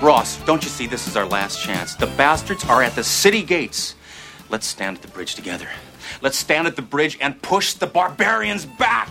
Ross, don't you see this is our last chance? The bastards are at the city gates. Let's stand at the bridge together. Let's stand at the bridge and push the barbarians back.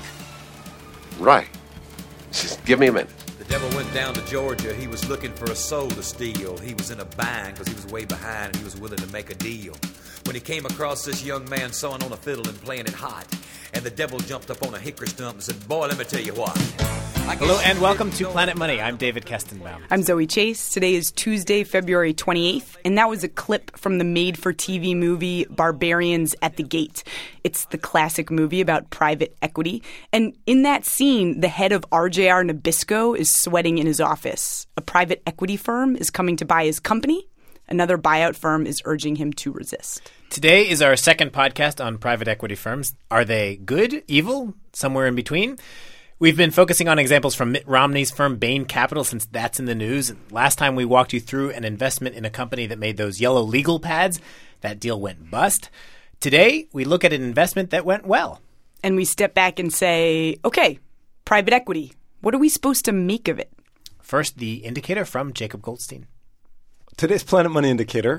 Right. Just give me a minute. The devil went down to Georgia. He was looking for a soul to steal. He was in a bind because he was way behind and he was willing to make a deal. When he came across this young man sawing on a fiddle and playing it hot, and the devil jumped up on a hickory stump and said, "Boy, let me tell you what." Hello and welcome to Planet Money. I'm David Kestenbaum. I'm Zoe Chase. Today is Tuesday, February 28th, and that was a clip from the made-for-TV movie Barbarians at the Gate. It's the classic movie about private equity. And in that scene, the head of RJR Nabisco is sweating in his office. A private equity firm is coming to buy his company. Another buyout firm is urging him to resist. Today is our second podcast on private equity firms. Are they good, evil, somewhere in between? We've been focusing on examples from Mitt Romney's firm Bain Capital since that's in the news. Last time we walked you through an investment in a company that made those yellow legal pads. That deal went bust. Today, we look at an investment that went well. And we step back and say, okay, private equity, what are we supposed to make of it? First, the indicator from Jacob Goldstein. Today's Planet Money indicator,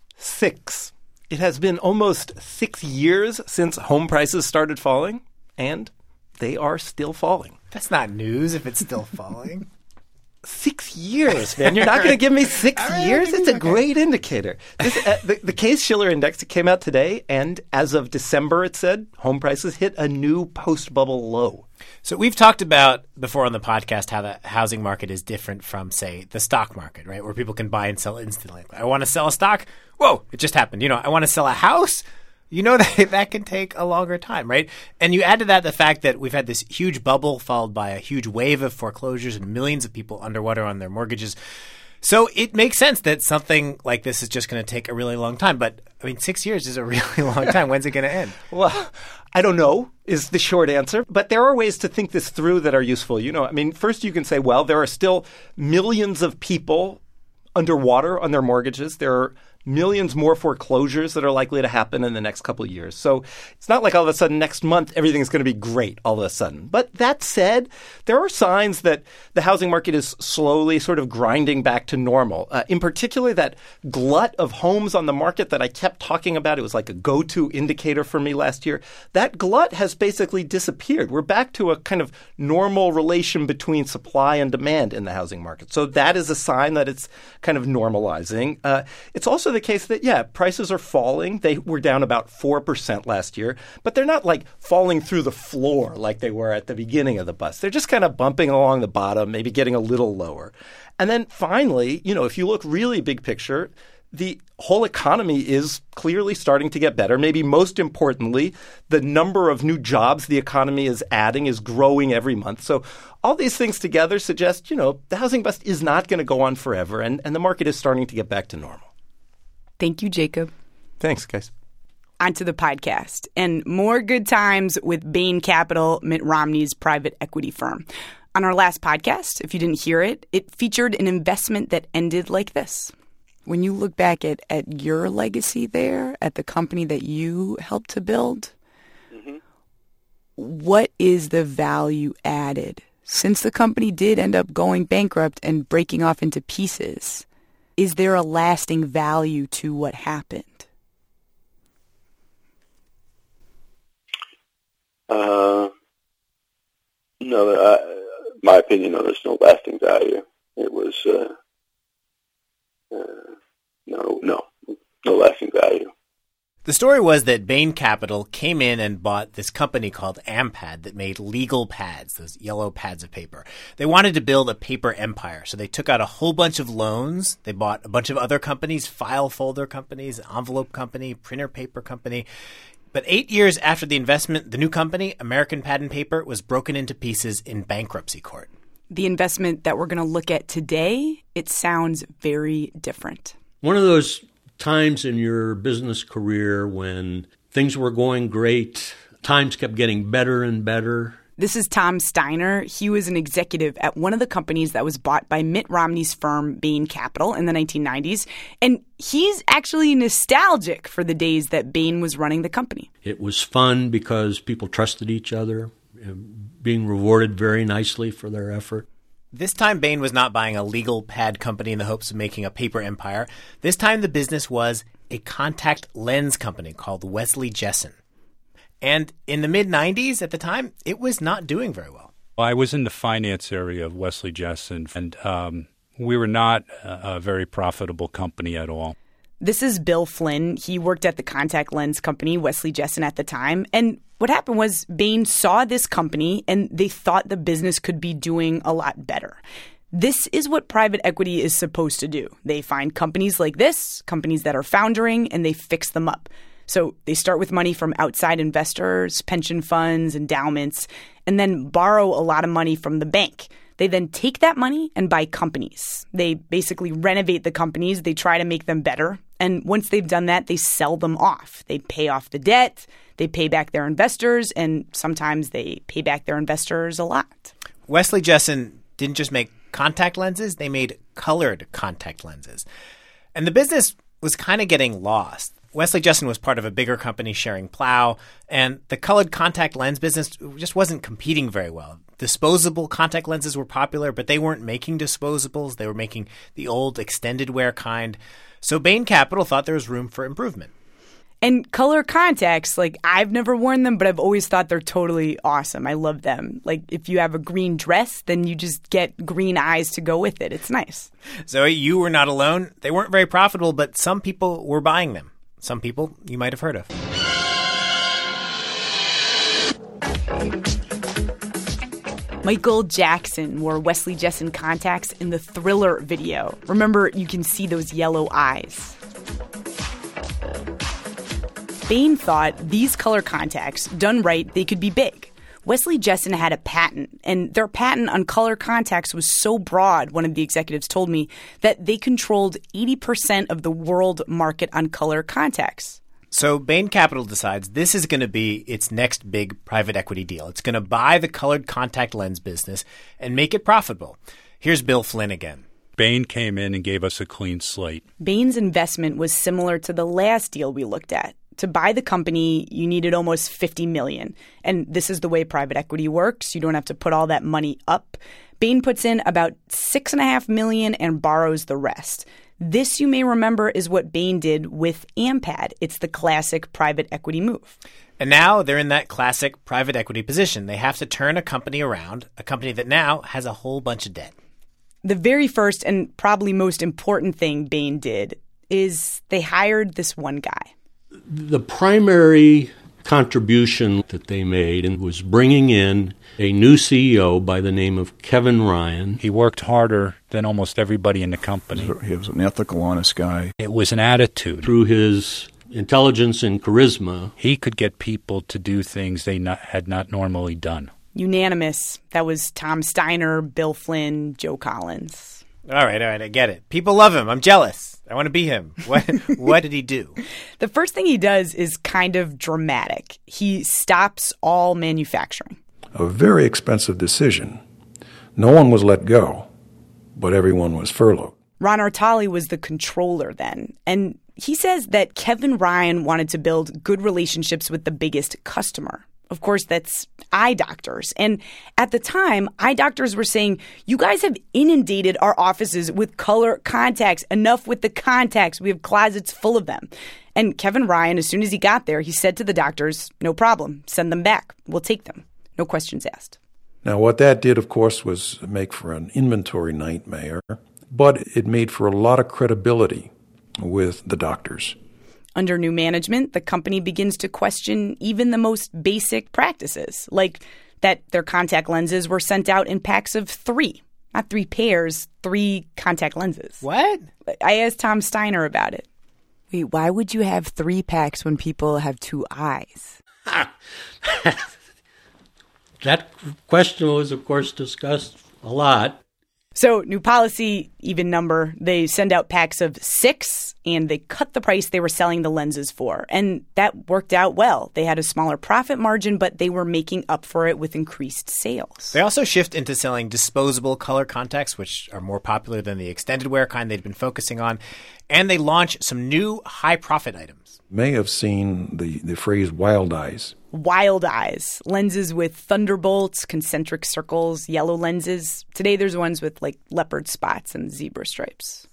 6. It has been almost 6 years since home prices started falling, and they are still falling. That's not news if it's still falling. 6 years, man. You're not going to give me 6 years? It's a great indicator. This, the Case-Shiller Index, it came out today, and as of December, it said home prices hit a new post-bubble low. So we've talked about before on the podcast how the housing market is different from, say, the stock market, right, where people can buy and sell instantly. I want to sell a stock. Whoa, it just happened. I want to sell a house. That can take a longer time, right? And you add to that the fact that we've had this huge bubble followed by a huge wave of foreclosures and millions of people underwater on their mortgages. So it makes sense that something like this is just going to take a really long time. But, 6 years is a really long time. When's it going to end? Well, I don't know is the short answer. But there are ways to think this through that are useful. First you can say, well, there are still millions of people underwater on their mortgages. There are millions more foreclosures that are likely to happen in the next couple of years. So it's not like all of a sudden next month everything's going to be great all of a sudden. But that said, there are signs that the housing market is slowly sort of grinding back to normal. In particular, that glut of homes on the market that I kept talking about, it was like a go-to indicator for me last year. That glut has basically disappeared. We're back to a kind of normal relation between supply and demand in the housing market. So that is a sign that it's kind of normalizing. It's also the case that, prices are falling. They were down about 4% last year, but they're not like falling through the floor like they were at the beginning of the bust. They're just kind of bumping along the bottom, maybe getting a little lower. And then finally, if you look really big picture, the whole economy is clearly starting to get better. Maybe most importantly, the number of new jobs the economy is adding is growing every month. So all these things together suggest, the housing bust is not going to go on forever, and the market is starting to get back to normal. Thank you, Jacob. Thanks, guys. On to the podcast. And more good times with Bain Capital, Mitt Romney's private equity firm. On our last podcast, if you didn't hear it, it featured an investment that ended like this. When you look back at your legacy there, at the company that you helped to build, what is the value added? Since the company did end up going bankrupt and breaking off into pieces, is there a lasting value to what happened? No, my opinion, there's no lasting value. It was no lasting value. The story was that Bain Capital came in and bought this company called Ampad that made legal pads, those yellow pads of paper. They wanted to build a paper empire, so they took out a whole bunch of loans. They bought a bunch of other companies, file folder companies, envelope company, printer paper company. But 8 years after the investment, the new company, American Pad and Paper, was broken into pieces in bankruptcy court. The investment that we're going to look at today, it sounds very different. One of those times in your business career when things were going great, times kept getting better and better. This is Tom Steiner. He was an executive at one of the companies that was bought by Mitt Romney's firm, Bain Capital, in the 1990s. And he's actually nostalgic for the days that Bain was running the company. It was fun because people trusted each other, being rewarded very nicely for their effort. This time, Bain was not buying a legal pad company in the hopes of making a paper empire. This time, the business was a contact lens company called Wesley Jessen. And in the mid-90s, at the time, it was not doing very well. I was in the finance area of Wesley Jessen, and we were not a very profitable company at all. This is Bill Flynn. He worked at the contact lens company, Wesley Jessen, at the time. And what happened was Bain saw this company and they thought the business could be doing a lot better. This is what private equity is supposed to do. They find companies like this, companies that are foundering, and they fix them up. So they start with money from outside investors, pension funds, endowments, and then borrow a lot of money from the bank. They then take that money and buy companies. They basically renovate the companies. They try to make them better. And once they've done that, they sell them off. They pay off the debt. They pay back their investors. And sometimes they pay back their investors a lot. Wesley Jessen didn't just make contact lenses. They made colored contact lenses. And the business was kind of getting lost. Wesley Jessen was part of a bigger company, Schering-Plough, and the colored contact lens business just wasn't competing very well. Disposable contact lenses were popular, but they weren't making disposables. They were making the old extended wear kind. So Bain Capital thought there was room for improvement. And color contacts, like, I've never worn them, but I've always thought they're totally awesome. I love them. Like, if you have a green dress, then you just get green eyes to go with it. It's nice. Zoe, you were not alone. They weren't very profitable, but some people were buying them. Some people you might have heard of. Michael Jackson wore Wesley Jessen contacts in the Thriller video. Remember, you can see those yellow eyes. Bain thought these color contacts, done right, they could be big. Wesley Jessen had a patent, and their patent on color contacts was so broad, one of the executives told me, that they controlled 80% of the world market on color contacts. So Bain Capital decides this is going to be its next big private equity deal. It's going to buy the colored contact lens business and make it profitable. Here's Bill Flynn again. Bain came in and gave us a clean slate. Bain's investment was similar to the last deal we looked at. To buy the company, you needed almost $50 million. And this is the way private equity works. You don't have to put all that money up. Bain puts in about $6.5 million and borrows the rest. This, you may remember, is what Bain did with Ampad. It's the classic private equity move. And now they're in that classic private equity position. They have to turn a company around, a company that now has a whole bunch of debt. The very first and probably most important thing Bain did is they hired this one guy. The primary contribution that they made was bringing in a new CEO by the name of Kevin Ryan. He worked harder than almost everybody in the company. He was an ethical, honest guy. It was an attitude. Through his intelligence and charisma, he could get people to do things they had not normally done. Unanimous. That was Tom Steiner, Bill Flynn, Joe Collins. All right, I get it. People love him. I'm jealous. I want to be him. What did he do? The first thing he does is kind of dramatic. He stops all manufacturing. A very expensive decision. No one was let go, but everyone was furloughed. Ron Artali was the controller then, and he says that Kevin Ryan wanted to build good relationships with the biggest customer. Of course, that's eye doctors. And at the time, eye doctors were saying, you guys have inundated our offices with color contacts. Enough with the contacts. We have closets full of them. And Kevin Ryan, as soon as he got there, he said to the doctors, no problem. Send them back. We'll take them. No questions asked. Now, what that did, of course, was make for an inventory nightmare, but it made for a lot of credibility with the doctors. Under new management, the company begins to question even the most basic practices, like that their contact lenses were sent out in packs of 3. Not 3 pairs, 3 contact lenses. What? I asked Tom Steiner about it. Wait, why would you have 3 packs when people have 2 eyes? That question was, of course, discussed a lot. So, new policy, even number. They send out packs of 6, and they cut the price they were selling the lenses for. And that worked out well. They had a smaller profit margin, but they were making up for it with increased sales. They also shift into selling disposable color contacts, which are more popular than the extended wear kind they'd been focusing on. And they launch some new high-profit items. May have seen the phrase wild eyes. Wild eyes, lenses with thunderbolts, concentric circles, yellow lenses. Today there's ones with like leopard spots and zebra stripes.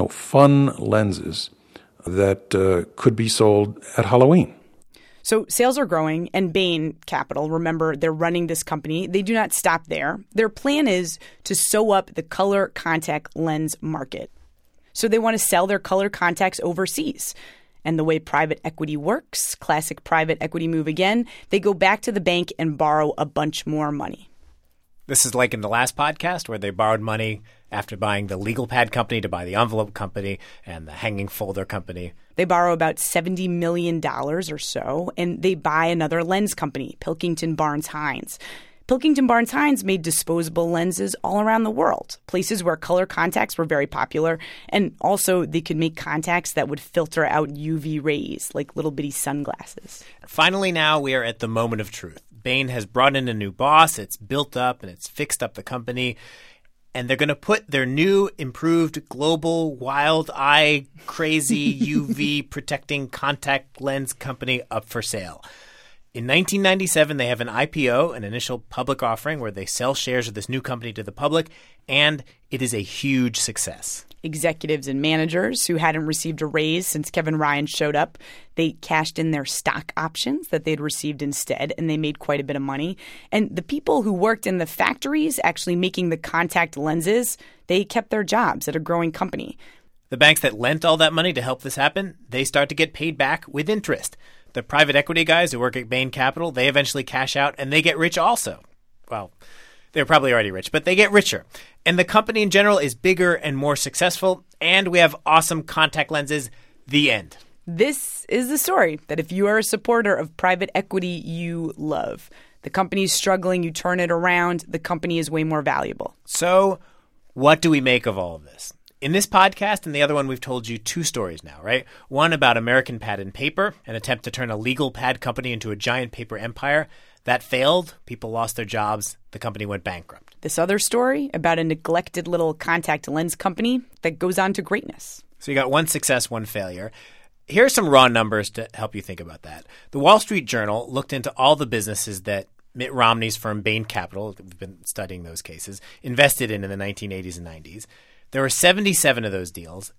Fun lenses that could be sold at Halloween. So sales are growing, and Bain Capital, remember, they're running this company. They do not stop there. Their plan is to sew up the color contact lens market. So they want to sell their color contacts overseas. And the way private equity works, classic private equity move again, they go back to the bank and borrow a bunch more money. This is like in the last podcast where they borrowed money after buying the legal pad company to buy the envelope company and the hanging folder company. They borrow about $70 million or so, and they buy another lens company, Pilkington Barnes Hines. Pilkington Barnes Hines made disposable lenses all around the world, places where color contacts were very popular, and also they could make contacts that would filter out UV rays, like little bitty sunglasses. Finally now we are at the moment of truth. Bain has brought in a new boss, it's built up and it's fixed up the company, and they're going to put their new, improved, global, wild eye, crazy UV protecting contact lens company up for sale. In 1997, they have an IPO, an initial public offering, where they sell shares of this new company to the public, and it is a huge success. Executives and managers who hadn't received a raise since Kevin Ryan showed up, they cashed in their stock options that they'd received instead, and they made quite a bit of money. And the people who worked in the factories actually making the contact lenses, they kept their jobs at a growing company. The banks that lent all that money to help this happen, they start to get paid back with interest. The private equity guys who work at Bain Capital, they eventually cash out and they get rich also. Well, they're probably already rich, but they get richer. And the company in general is bigger and more successful, and we have awesome contact lenses. The end. This is the story that if you are a supporter of private equity, you love. The company's struggling, you turn it around, the company is way more valuable. So what do we make of all of this? In this podcast and the other one, we've told you 2 stories now, right? One about American Pad and Paper, an attempt to turn a legal pad company into a giant paper empire. That failed. People lost their jobs. The company went bankrupt. This other story about a neglected little contact lens company that goes on to greatness. So you got 1 success, 1 failure. Here are some raw numbers to help you think about that. The Wall Street Journal looked into all the businesses that Mitt Romney's firm Bain Capital, we've been studying those cases, invested in the 1980s and 90s. There were 77 of those deals.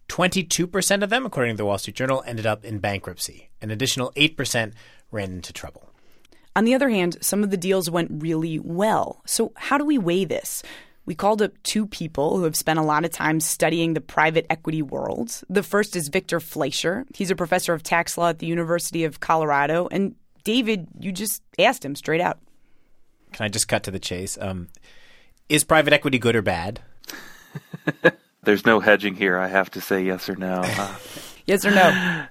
22% of them, according to the Wall Street Journal, ended up in bankruptcy. An additional 8% ran into trouble. On the other hand, some of the deals went really well. So how do we weigh this? We called up 2 people who have spent a lot of time studying the private equity world. The first is Victor Fleischer. He's a professor of tax law at the University of Colorado. And David, you just asked him straight out. Can I just cut to the chase? Is private equity good or bad? There's no hedging here. I have to say yes or no. Yes or no?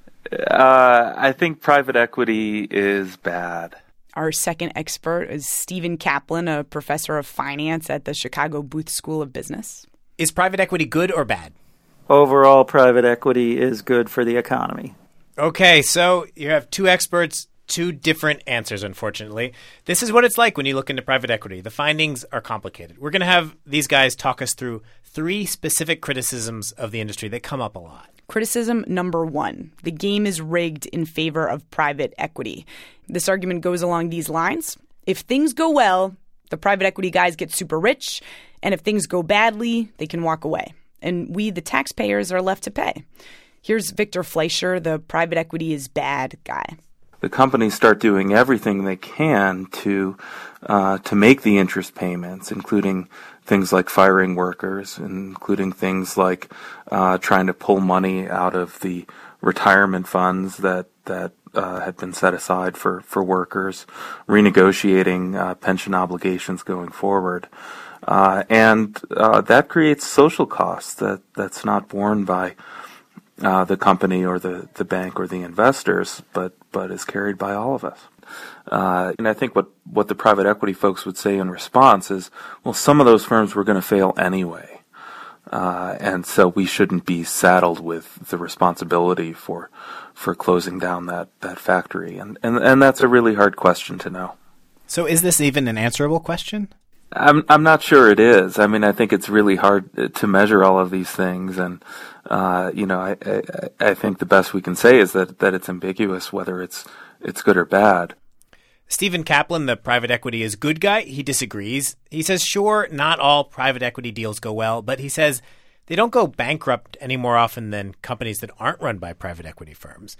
I think private equity is bad. Our second expert is Stephen Kaplan, a professor of finance at the Chicago Booth School of Business. Is private equity good or bad? Overall, private equity is good for the economy. Okay, so you have 2 experts, 2 different answers, unfortunately. This is what it's like when you look into private equity. The findings are complicated. We're going to have these guys talk us through 3 specific criticisms of the industry that come up a lot. Criticism number 1, the game is rigged in favor of private equity. This argument goes along these lines. If things go well, the private equity guys get super rich, and if things go badly, they can walk away. And we, the taxpayers, are left to pay. Here's Victor Fleischer, the private equity is bad guy. The companies start doing everything they can to make the interest payments, including things like firing workers, including things like trying to pull money out of the retirement funds that had been set aside for workers, renegotiating pension obligations going forward. And that creates social costs that's not borne by the company or the bank or the investors, but is carried by all of us. And I think what the private equity folks would say in response is, well, some of those firms were going to fail anyway. And so we shouldn't be saddled with the responsibility for closing down that factory. And that's a really hard question to know. So is this even an answerable question? I'm not sure it is. I mean, I think it's really hard to measure all of these things, and I think the best we can say is that it's ambiguous whether it's good or bad. Stephen Kaplan, the private equity is good guy, he disagrees. He says, sure, not all private equity deals go well, but he says they don't go bankrupt any more often than companies that aren't run by private equity firms.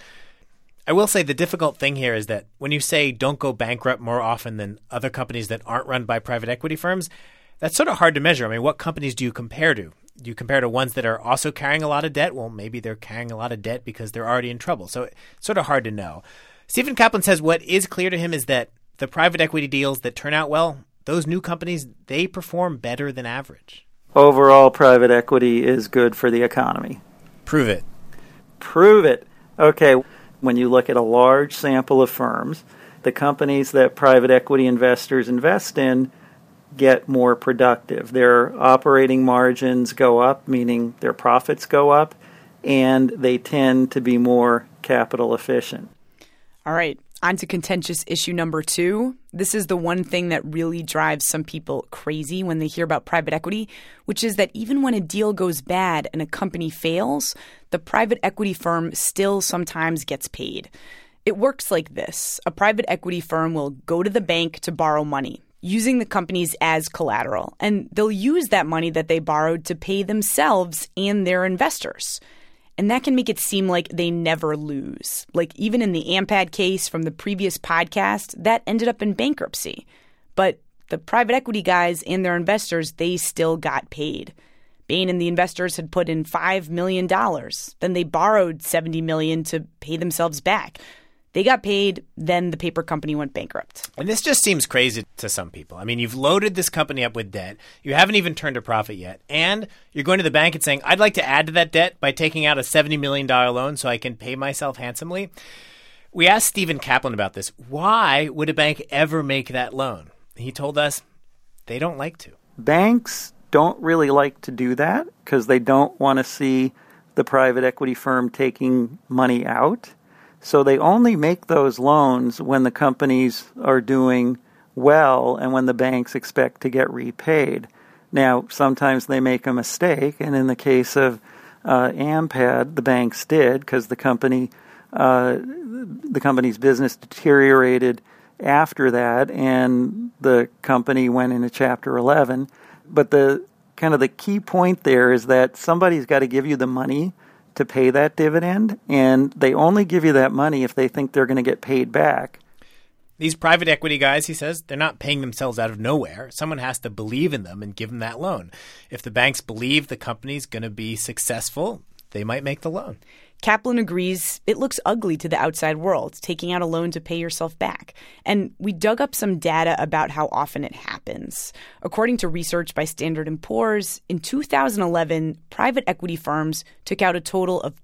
I will say the difficult thing here is that when you say don't go bankrupt more often than other companies that aren't run by private equity firms, that's sort of hard to measure. I mean, what companies do you compare to? Do you compare to ones that are also carrying a lot of debt? Well, maybe they're carrying a lot of debt because they're already in trouble. So it's sort of hard to know. Stephen Kaplan says what is clear to him is that the private equity deals that turn out well, those new companies, they perform better than average. Overall, private equity is good for the economy. Prove it. Prove it. Okay. When you look at a large sample of firms, the companies that private equity investors invest in get more productive. Their operating margins go up, meaning their profits go up, and they tend to be more capital efficient. All right, on to contentious issue number 2. This is the one thing that really drives some people crazy when they hear about private equity, which is that even when a deal goes bad and a company fails, the private equity firm still sometimes gets paid. It works like this. A private equity firm will go to the bank to borrow money, using the companies as collateral, and they'll use that money that they borrowed to pay themselves and their investors. And that can make it seem like they never lose. Like even in the Ampad case from the previous podcast, that ended up in bankruptcy. But the private equity guys and their investors, they still got paid. Bain and the investors had put in $5 million. Then they borrowed $70 million to pay themselves back. They got paid, then the paper company went bankrupt. And this just seems crazy to some people. I mean, you've loaded this company up with debt. You haven't even turned a profit yet. And you're going to the bank and saying, I'd like to add to that debt by taking out a $70 million loan so I can pay myself handsomely. We asked Stephen Kaplan about this. Why would a bank ever make that loan? He told us they don't like to. Banks don't really like to do that because they don't want to see the private equity firm taking money out. So they only make those loans when the companies are doing well and when the banks expect to get repaid. Now, sometimes they make a mistake, and in the case of Ampad, the banks did because the company's business deteriorated after that, and the company went into Chapter 11. But the key point there is that somebody's got to give you the money to pay that dividend, and they only give you that money if they think they're going to get paid back. These private equity guys, he says, they're not paying themselves out of nowhere. Someone has to believe in them and give them that loan. If the banks believe the company's going to be successful, they might make the loan. Kaplan agrees it looks ugly to the outside world, taking out a loan to pay yourself back. And we dug up some data about how often it happens. According to research by Standard & Poor's, in 2011, private equity firms took out a total of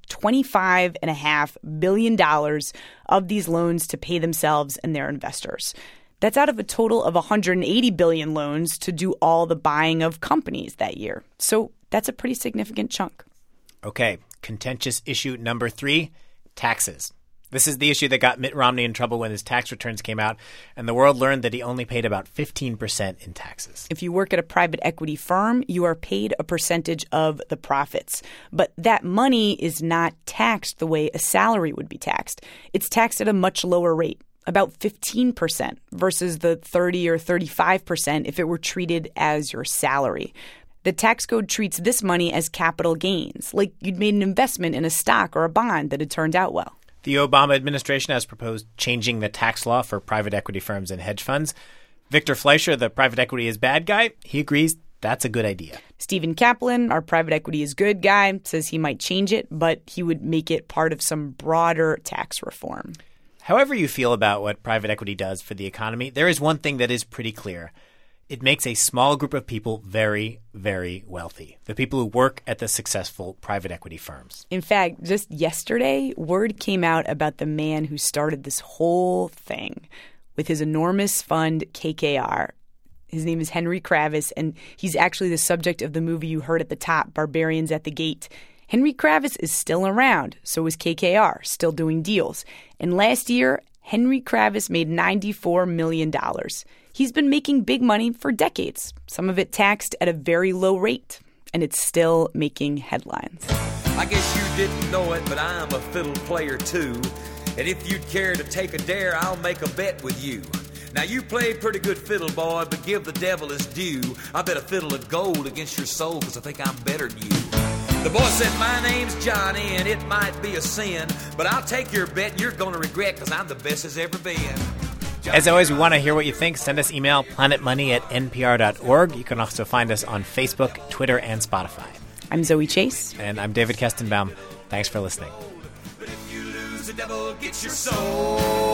$25.5 billion of these loans to pay themselves and their investors. That's out of a total of 180 billion loans to do all the buying of companies that year. So that's a pretty significant chunk. Okay, contentious issue number 3, taxes. This is the issue that got Mitt Romney in trouble when his tax returns came out, and the world learned that he only paid about 15% in taxes. If you work at a private equity firm, you are paid a percentage of the profits. But that money is not taxed the way a salary would be taxed. It's taxed at a much lower rate, about 15% versus the 30 or 35% if it were treated as your salary. The tax code treats this money as capital gains, like you'd made an investment in a stock or a bond that had turned out well. The Obama administration has proposed changing the tax law for private equity firms and hedge funds. Victor Fleischer, the private equity is bad guy, he agrees that's a good idea. Stephen Kaplan, our private equity is good guy, says he might change it, but he would make it part of some broader tax reform. However you feel about what private equity does for the economy, there is one thing that is pretty clear. It makes a small group of people very, very wealthy, the people who work at the successful private equity firms. In fact, just yesterday, word came out about the man who started this whole thing with his enormous fund, KKR. His name is Henry Kravis, and he's actually the subject of the movie you heard at the top, Barbarians at the Gate. Henry Kravis is still around, so is KKR, still doing deals. And last year, Henry Kravis made $94 million. He's been making big money for decades, some of it taxed at a very low rate, and it's still making headlines. I guess you didn't know it, but I'm a fiddle player too. And if you'd care to take a dare, I'll make a bet with you. Now you played pretty good fiddle, boy, but give the devil his due. I bet a fiddle of gold against your soul, because I think I'm better than you. The boy said, my name's Johnny, and it might be a sin, but I'll take your bet and you're going to regret, because I'm the best as ever been. As always, we want to hear what you think. Send us email, planetmoney@npr.org. You can also find us on Facebook, Twitter, and Spotify. I'm Zoe Chase. And I'm David Kestenbaum. Thanks for listening. But if you lose, the devil gets your soul.